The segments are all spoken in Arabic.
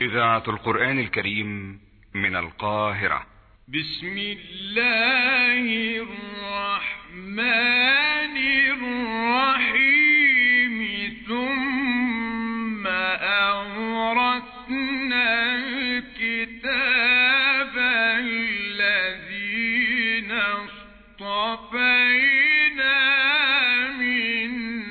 إذاعة القرآن الكريم من القاهرة. بسم الله الرحمن الرحيم. ثم أورثنا الكتاب الذين اصطفينا من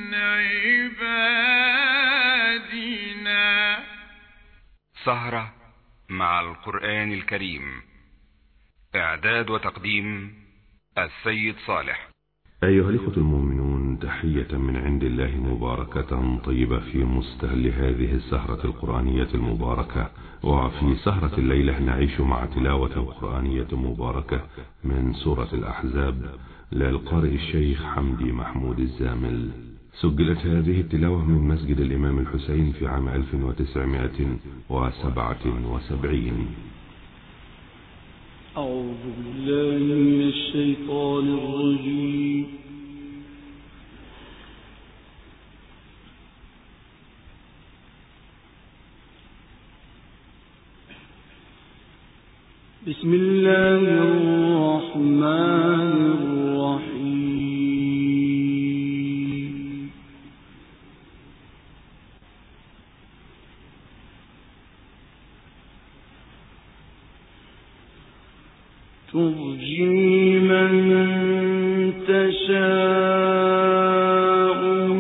عبادنا. سهرة مع القرآن الكريم. إعداد وتقديم السيد صالح. أيها الإخوة المؤمنون، تحية من عند الله مباركة طيبة في مستهل هذه السهرة القرآنية المباركة. وفي سهرة الليلة نعيش مع تلاوة قرآنية مباركة من سورة الأحزاب للقارئ الشيخ حمدي محمود الزامل. سجلت هذه التلاوة من مسجد الإمام الحسين في عام 1977. أعوذ بالله من الشيطان الرجيم. بسم الله الرحمن الرحيم. ترجي من تشاء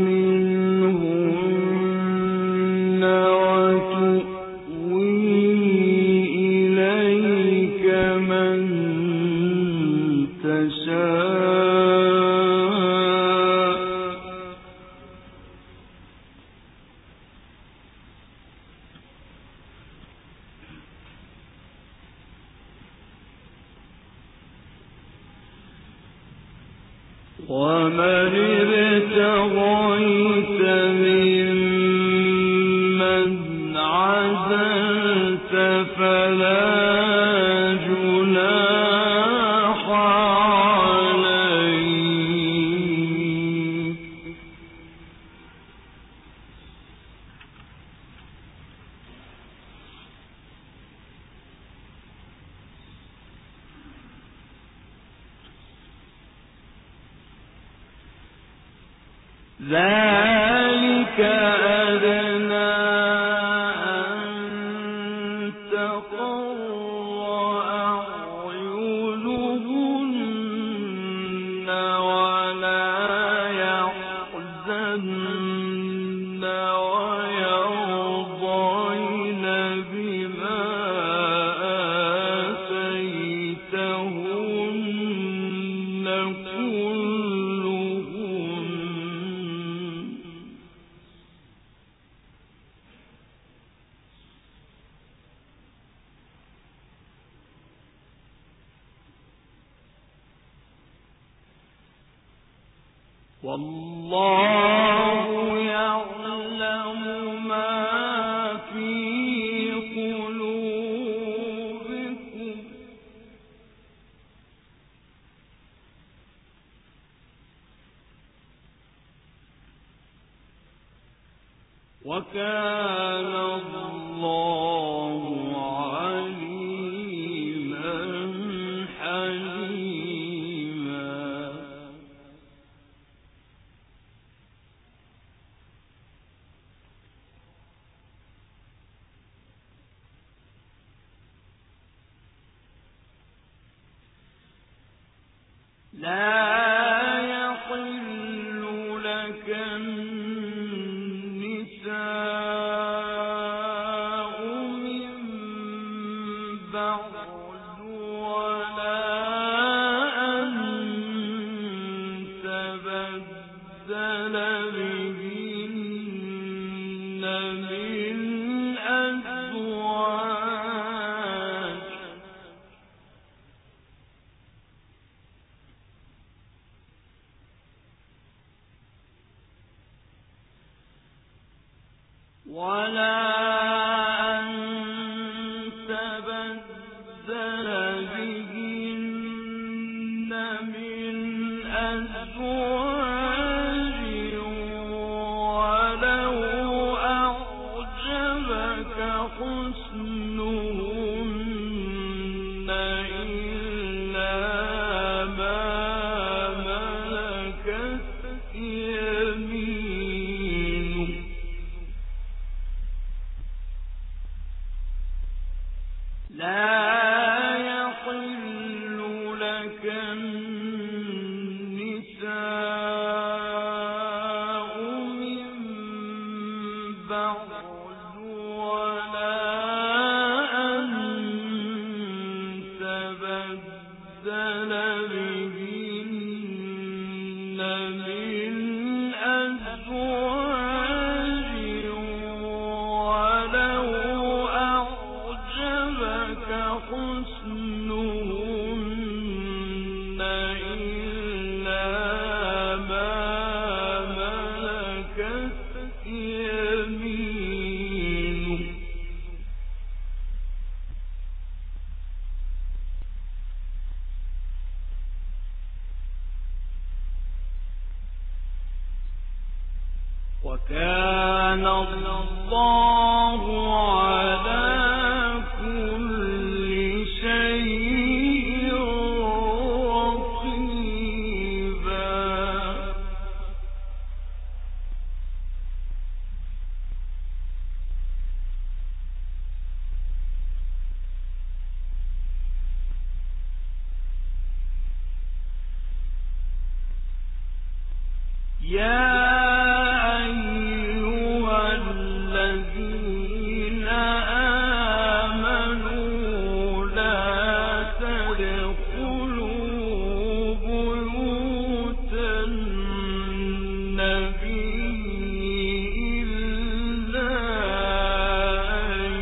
منهن وتؤوي إليك من تشاء ومن ابتغيت ممن عزلت فلا جناح عليك. ذلك أدنى أن تقر أعينهن ولا يحزن ويرضين بما آتيتهن كلهن. والله يعلم ما في قلوبكم وكان الله عليما حليما. لا يحل لك النساء من بعد ولا أن تبدل بهن من أزواج ولا أن تبدل بهن من أزواج ولو أعجبك حسنهن حسنهن إلا ما ملكت يمينك لا يحل لك النساء من بعد ولا أن تبدل بهن من أزواج ولو أعجبك حسنهن إلا ما ملكت يمينك وكان الله على كل شيء رقيبا يا أيها الذين آمنوا لا تدخلوا بيوت النبي إلا أن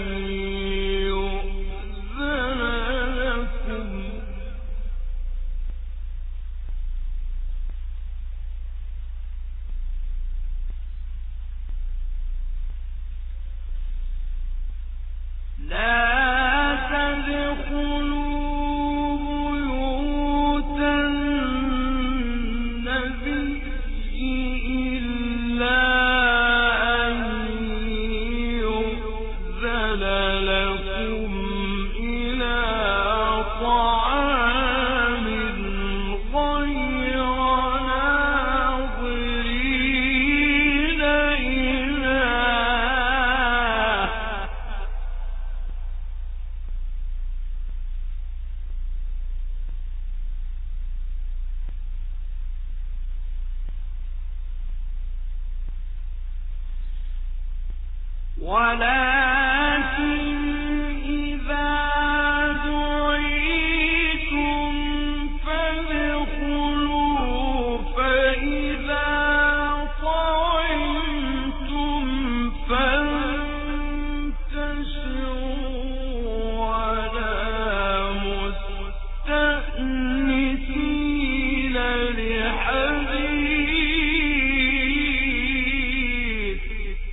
يؤذن لكم إلى طعام غير ناظرين إناه ولكن إذا دعيتم فادخلوا فإذا طعمتم فانتشروا ولا مستأنسين لحديث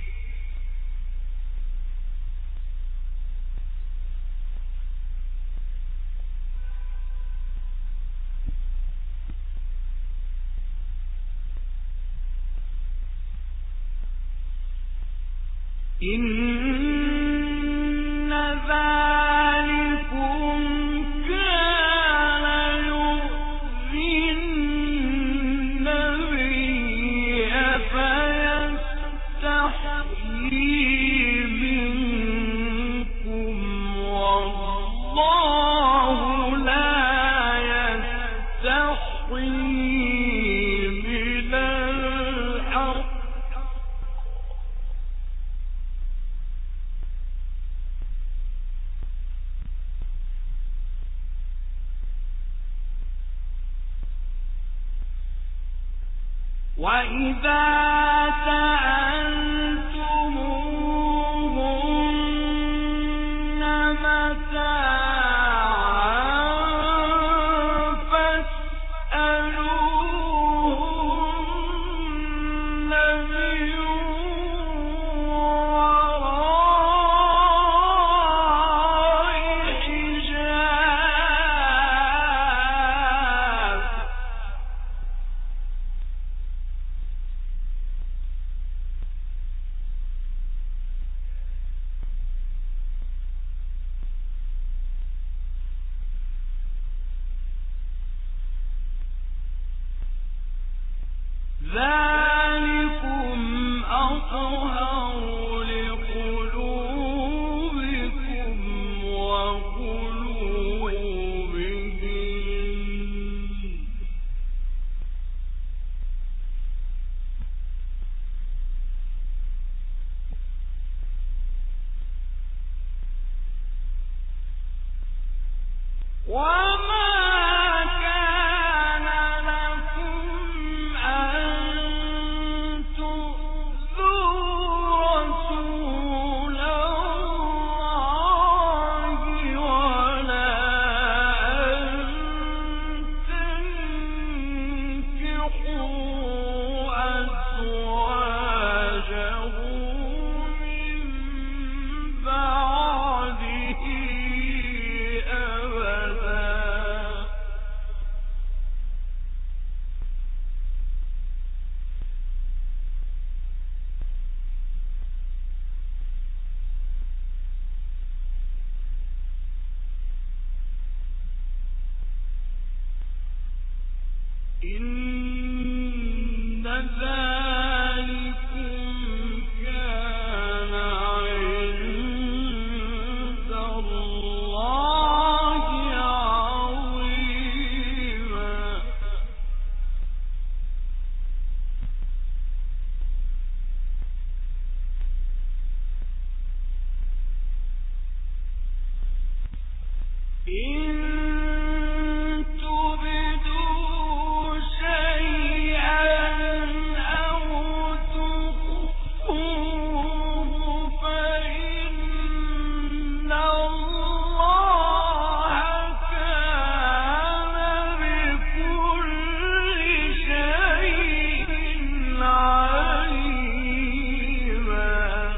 إن ذلكم كان يؤذي النبي فيستحيي منكم والله لا يستحيي من الحق وإذا سألتموهن متاعا فاسألوهن من وراء حجاب ذلكم أطهر لقلوبكم وقلوبهم وما كان لكم أن تؤذوا رسول الله ولا أن تنكحوا أزواجه من بعده أبدا إن ذلكم كان عند الله عظيما إن تبدوا شيئا أو تخفوه فإن الله كان بكل شيء عليما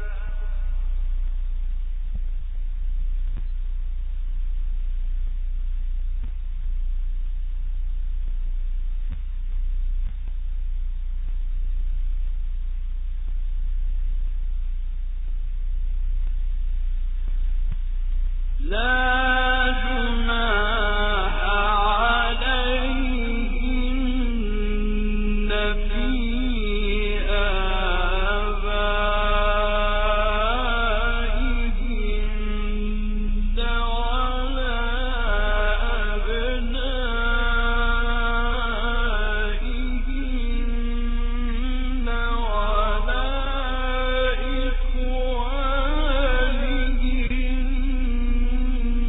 لا جناح عليهن في آبائهن ولا أبنائهن ولا إخوانهن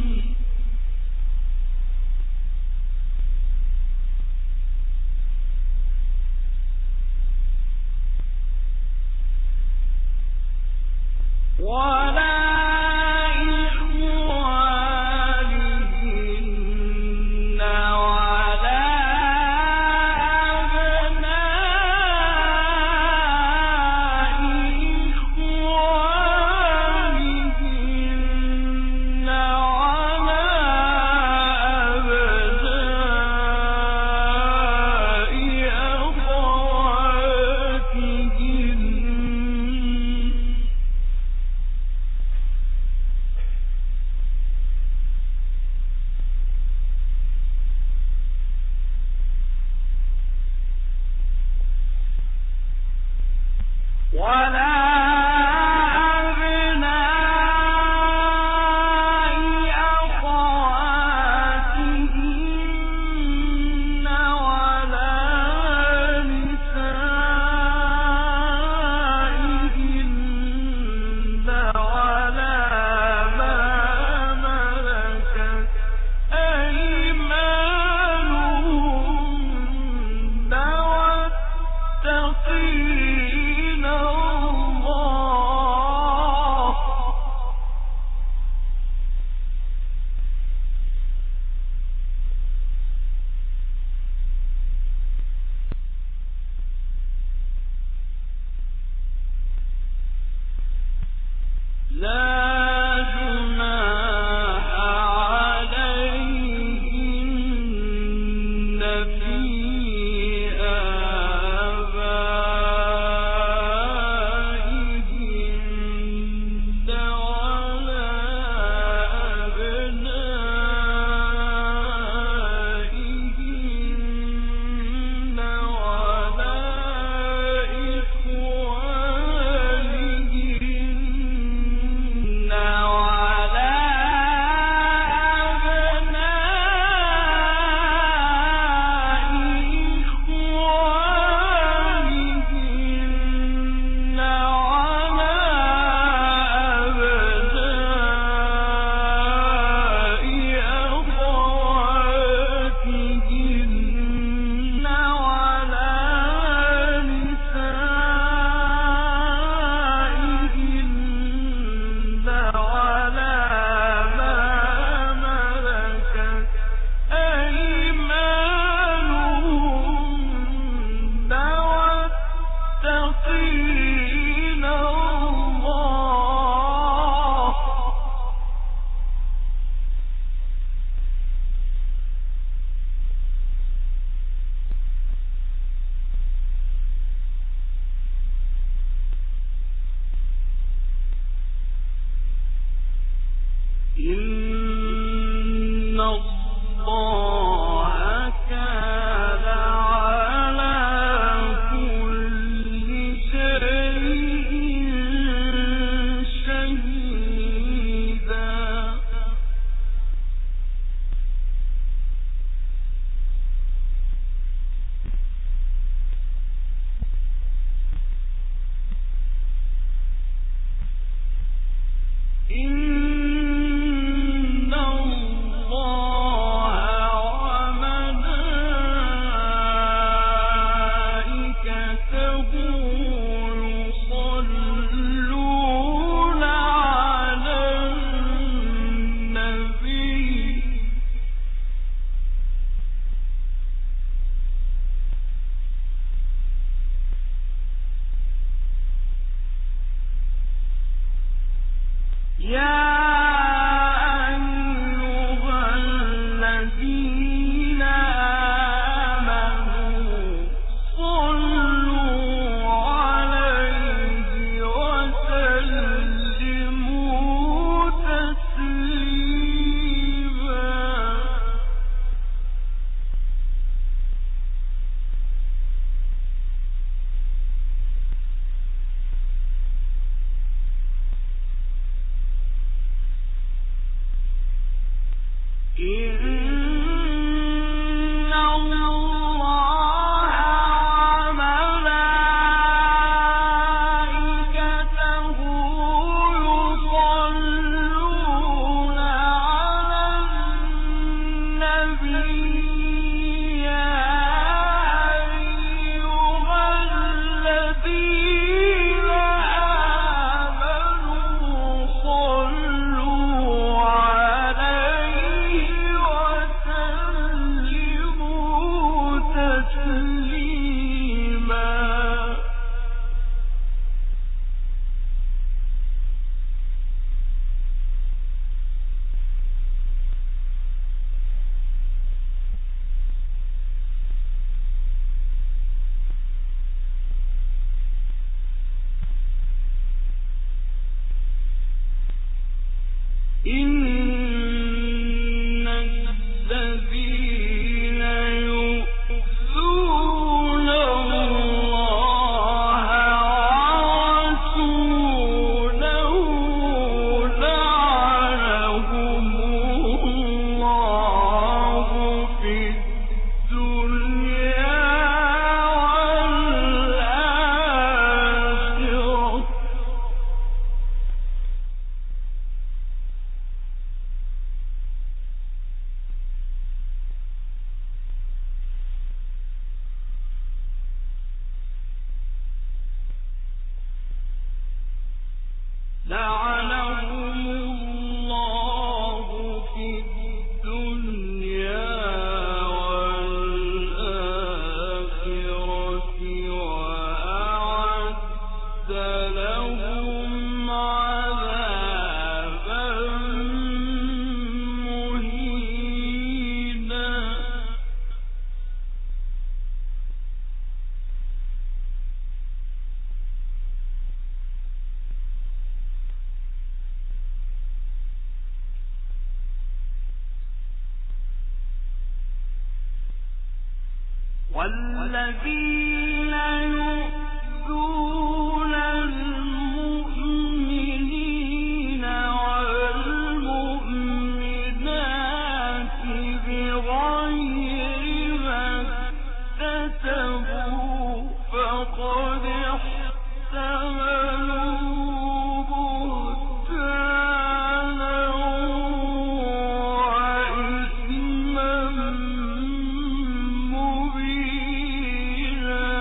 إن الله كان على كل شيء شهيدا إن الله وملائكته يصلون على النبي يا أيها الذين آمنوا صلوا عليه وسلموا تسليما إن الله وملائكته يصلون على النبي يا أيها الذين آمنوا صلوا عليه وسلموا تسليما إن الذين يؤذون الله ورسوله لعنهم الله في الدنيا والآخرة لعنهم الله في الدنيا والآخرة وأعد لهم عذابا مهينا والذين يؤذون المؤمنين والمؤمنات بغير ما اكتسبوا فقد احتملوا بهتانا وإثما مبينا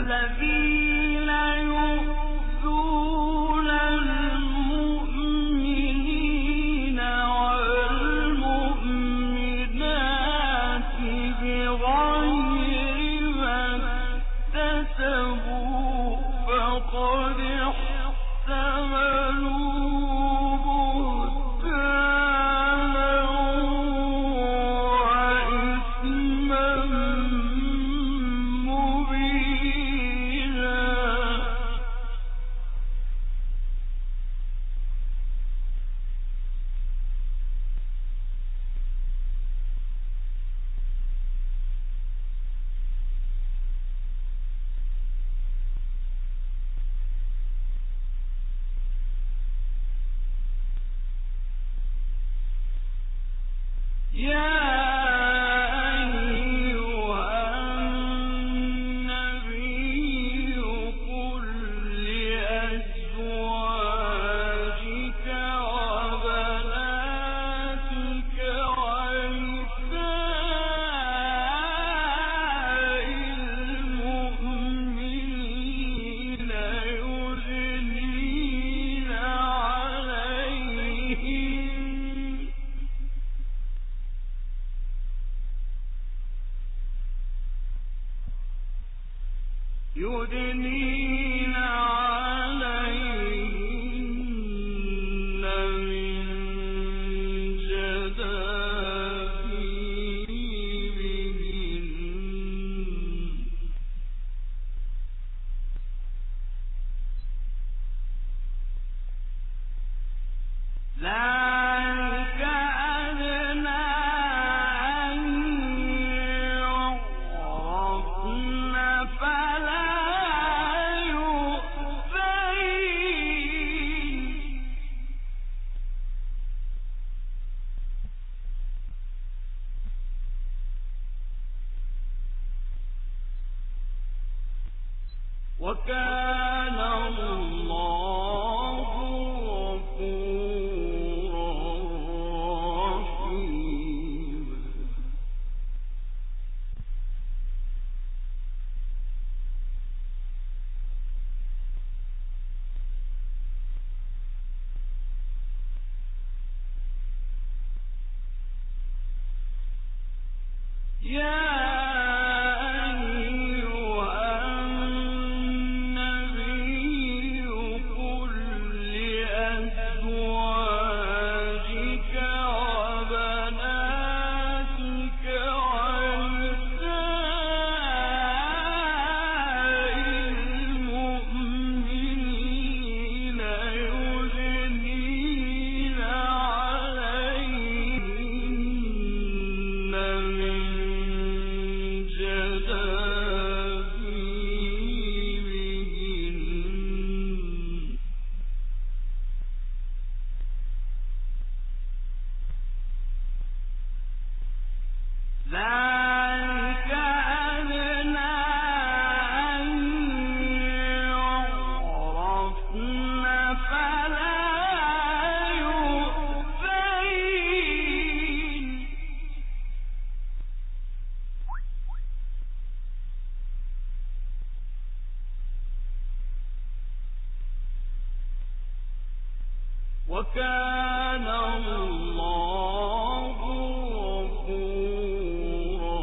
الذين يؤذون المؤمنين والمؤمنات بغير ما اكتسبوا فقد احتملوا بهتانا وإثما مبينا. يا أيها النبي قل لأزواجك وبناتك ونساء المؤمنين يدنين عليهن من جلابيبهن ذلك أدنى أن يعرفن فلا يؤذين. وكان الله غفورا رحيما. يا أيها النبي قل لأزواجك وبناتك ونساء المؤمنين يدنين عليهن من جلابيبهن ذلك أدنى أن يعرفن فلا يؤذين. وكان الله غفورا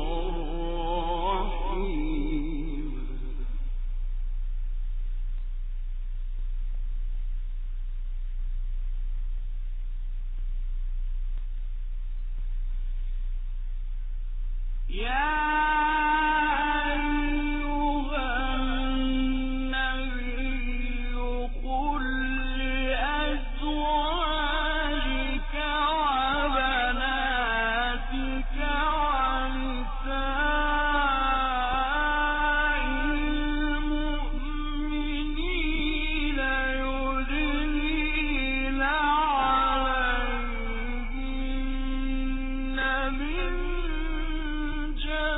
رحيما. يا أيها النبي قل لأزواجك وبناتك ونساء المؤمنين يدنين عليهن من جلابيبهن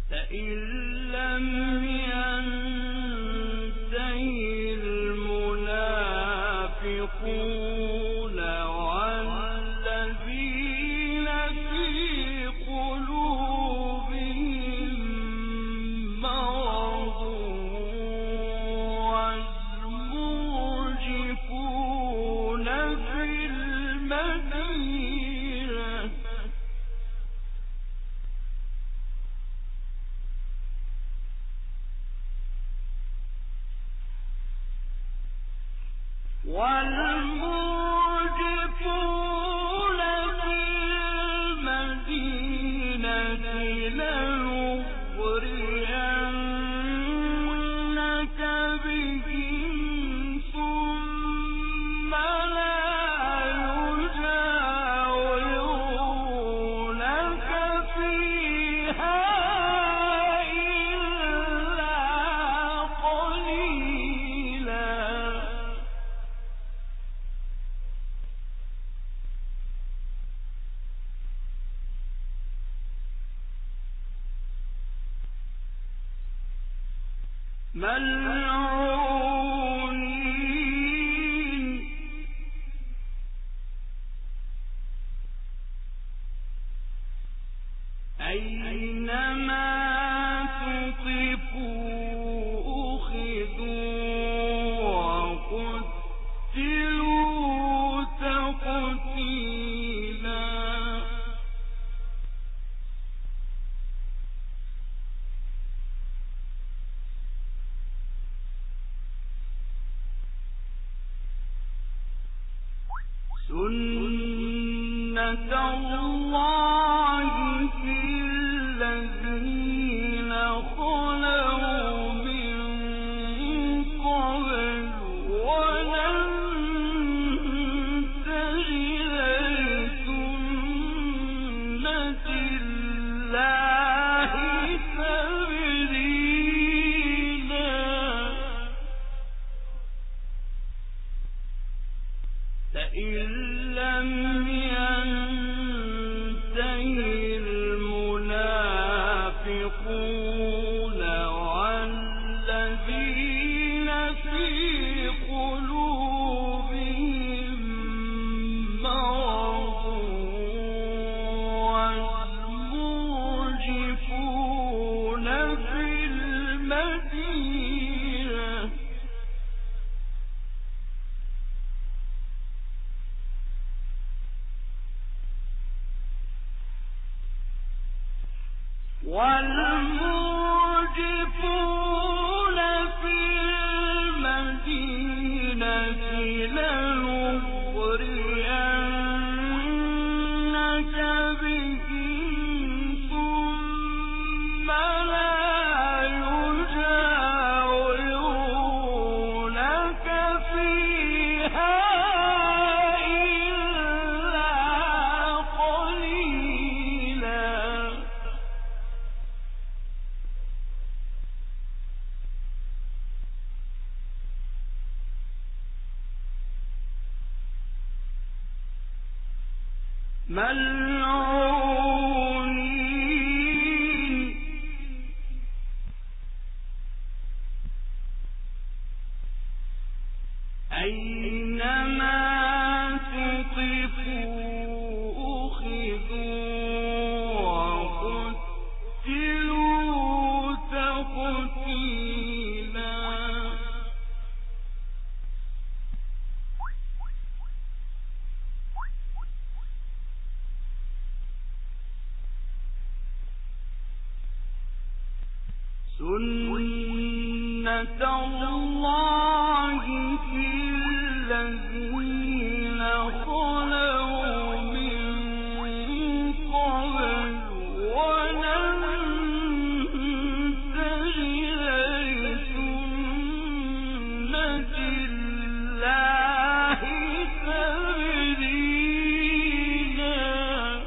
لئن لم ينتهي المنافقون والذين في قلوبهم مرض والمرجفون في المدينة لنغرينك بهم ثم لا يجاورونك فيها إلا قليلا ملعونين أينما تثقفوا أخذوا وقتلوا تقتيلا سنة الله في الذين خلوا من قبل ولن تجد لسنة الله تبديلا لئن لم ينتهي المنافقون والذين في قلوبهم مرض والمرجفون في المدينة والمرجفون في المدينة لنغرينك بهم ثم لا يجاورونك فيها إلا قليلا ملعونين أينما تثقفوا أخذوا وقتلوا تقتيلا سنة الله في الذين خلوا من قبل ولن تجد لسنة الله تبديلا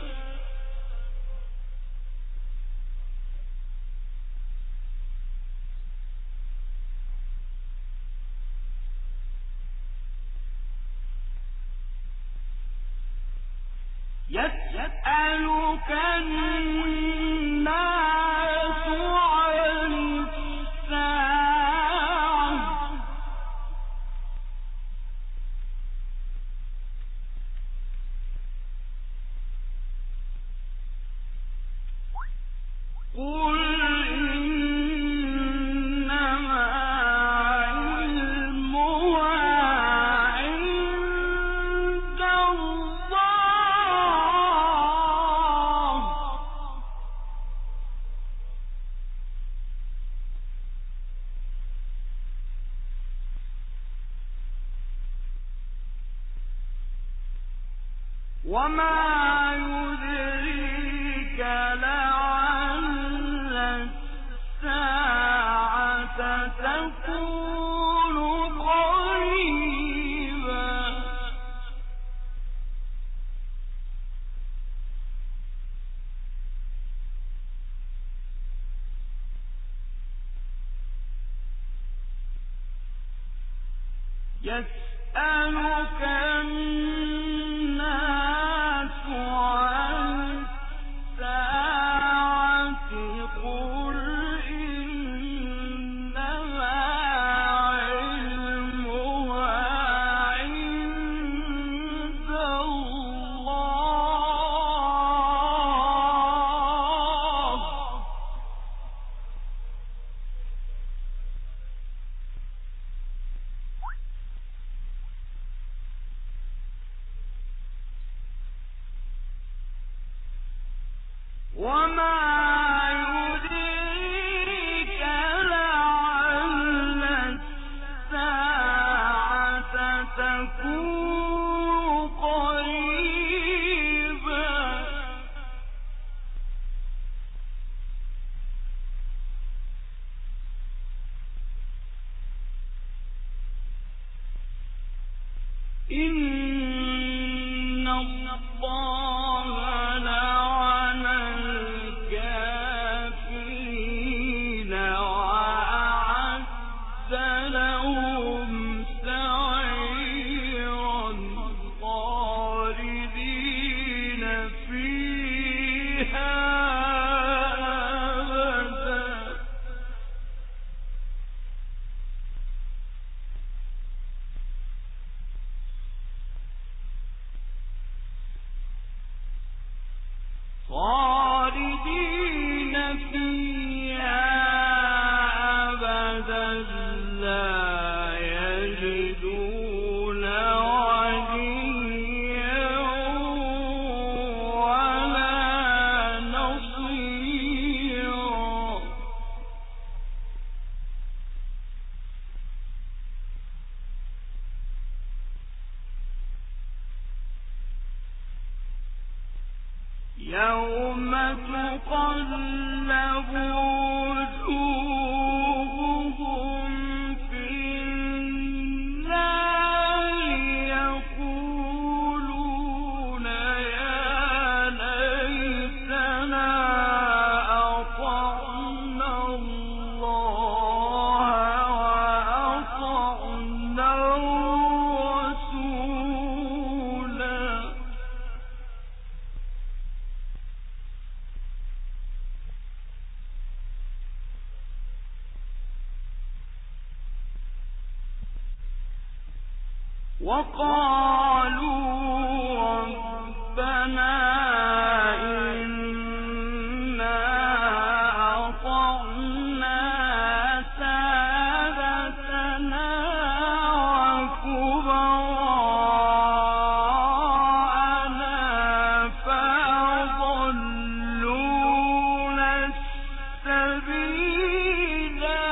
يسألك الناس وما يدريك لعل الساعة تكون قريبا يسألك الناس عن الساعة قل إنما علمها عند الله وما يدريك لعل الساعة تكون قريبا إن الله لعن الكافرين وأعد لهم سعيرا خالدين فيها أبدا خالدين فيها أبدا لا يجدون وليا ولا نصيرا يوم تقلب وجوههم في النار يقولون يا ليتنا أطعنا الله وأطعنا الرسولا وقالوا ربنا إنا أطعنا سادتنا وكبراءنا فأضلونا السبيلا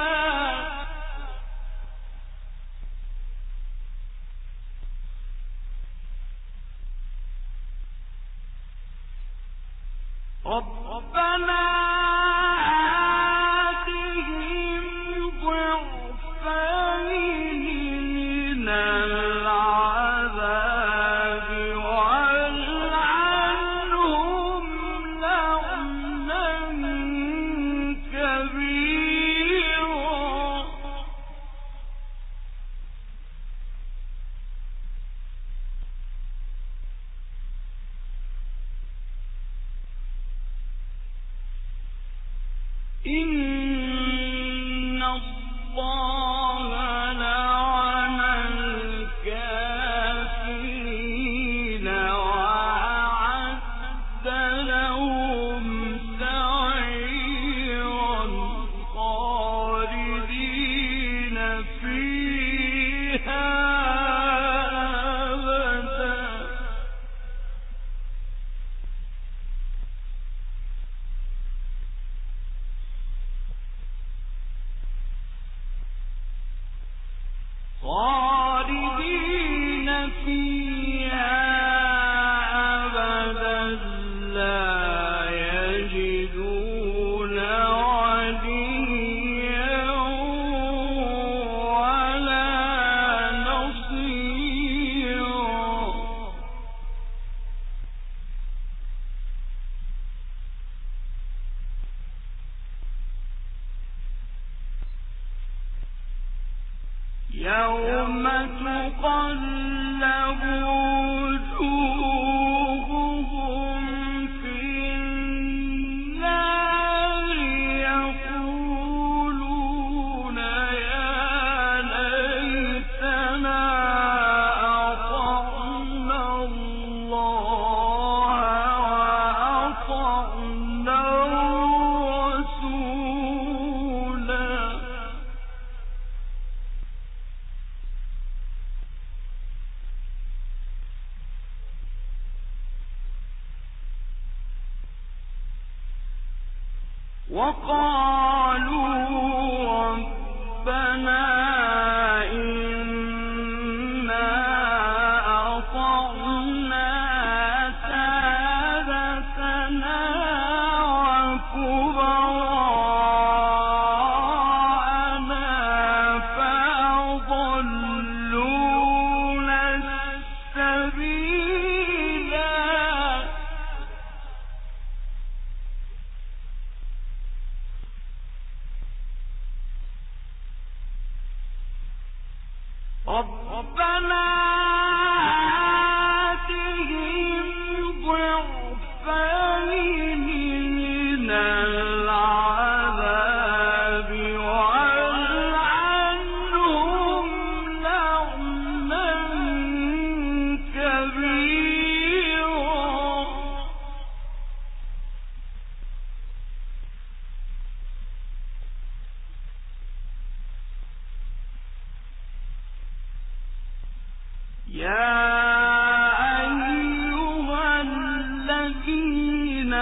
ربنا آتهم ضعفين من العذاب والعنهم لعنا كبيرا إن الله لعن الكافرين وأعد لهم سعيرا يوم تقلب وجوههم في النار يقولون يا ليتنا أطعنا الله وأطعنا الرسولا. وقالوا ربنا إنا أطعنا سادتنا وكبراءنا فأضلونا السبيلا. ربنا آتهم ضعفين من العذاب والعنهم لعنا كبيرا. يا أيها الذين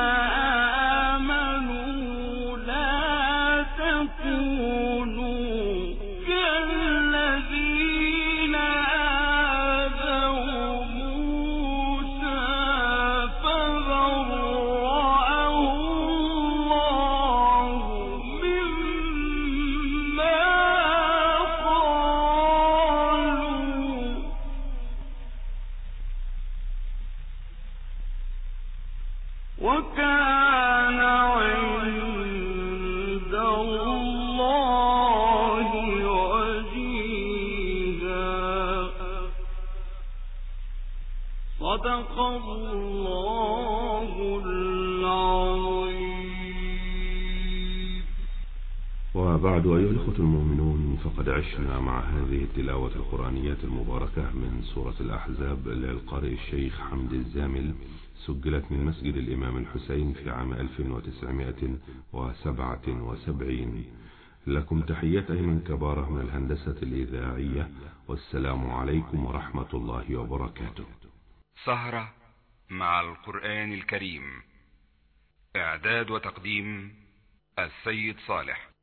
آمنوا لا تكونوا كالذين آذوا موسى فبرأه الله مما قالوا وكان عند الله وجيها. صدق الله العظيم. وبعد أيها الإخوة المؤمنون، فقد عشنا مع هذه التلاوة القرآنية المباركة من سورة الأحزاب للقارئ الشيخ حمد الزامل، سجلت من مسجد الإمام الحسين في عام 1977. لكم تحية من كبارة من الهندسة الإذاعية، والسلام عليكم ورحمة الله وبركاته. سهرة مع القرآن الكريم، إعداد وتقديم السيد صالح.